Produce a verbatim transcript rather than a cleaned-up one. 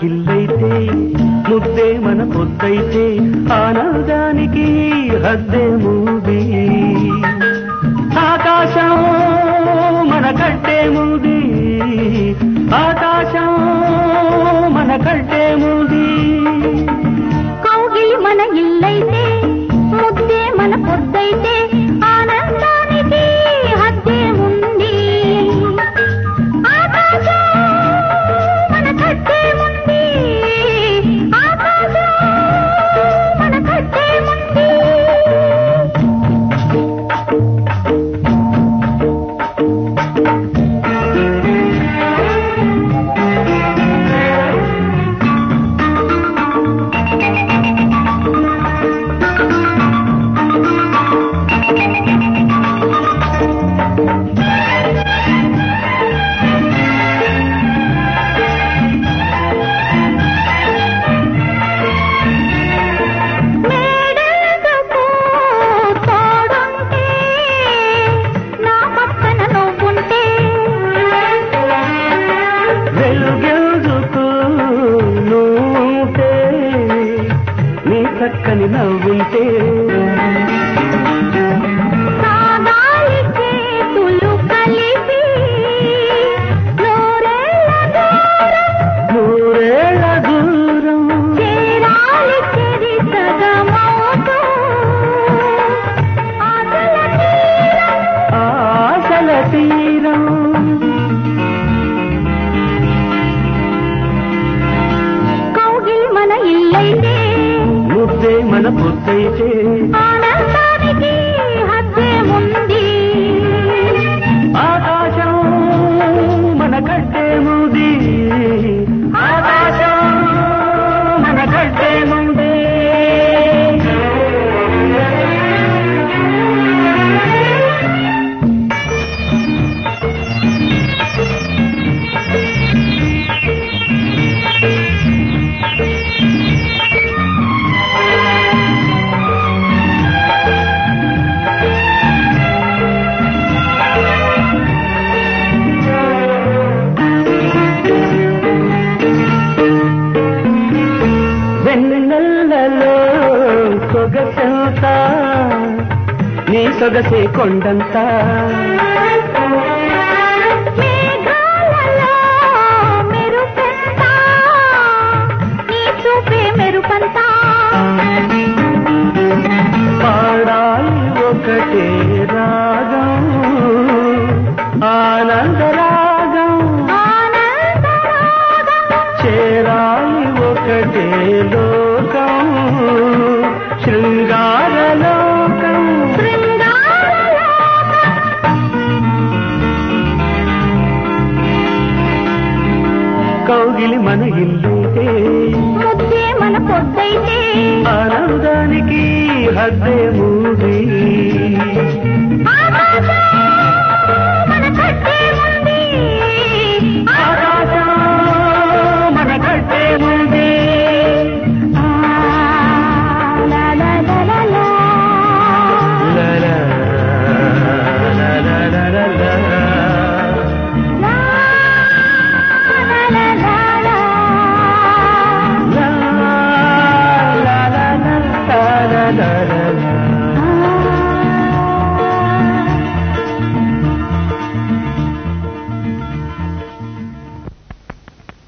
ఇల్లైతే ముద్దే మన పొద్దైతే ఆనందానికి హద్దే మూది ఆకాశం మన కట్టే మూది ఆకాశం మన కట్టే మూది కౌగిలి మన ఇల్లైతే ముద్దే మన పొద్దైతే ఆనందానికి హద్దే ఉంది ఆకాశం మన కట్టే ఉంది ఆకాశం మన కట్టే ఉంది చక్కని నవ్వుంటే సాగాలి చేతులు కలిపి నూరేళ్ల దూరం చేరాలి చరితగా మోతో ఆశల తీరం కౌగిలి మన ఇల్లైతే ముద్దే మన పొద్దైతే ఆనందానికి హద్దే ఉంది ఆకాశం మన కట్టే మూది ఆకాశం మన కట్టే మూది వెన్నెల్లలో సొగసంత నీ సొగసే కొండంత మేఘాలలో మెరుపంత నీ చూపే మెరుపంత పాడాలి ఒకటే రాగం ఆనంద రాగం చేరాలి ఒకటే లోకం శృంగార లోకం కౌగిలి మన ఇల్లైతే ముద్దే మన పొద్దైతే ఆనందానికి హద్దే మూది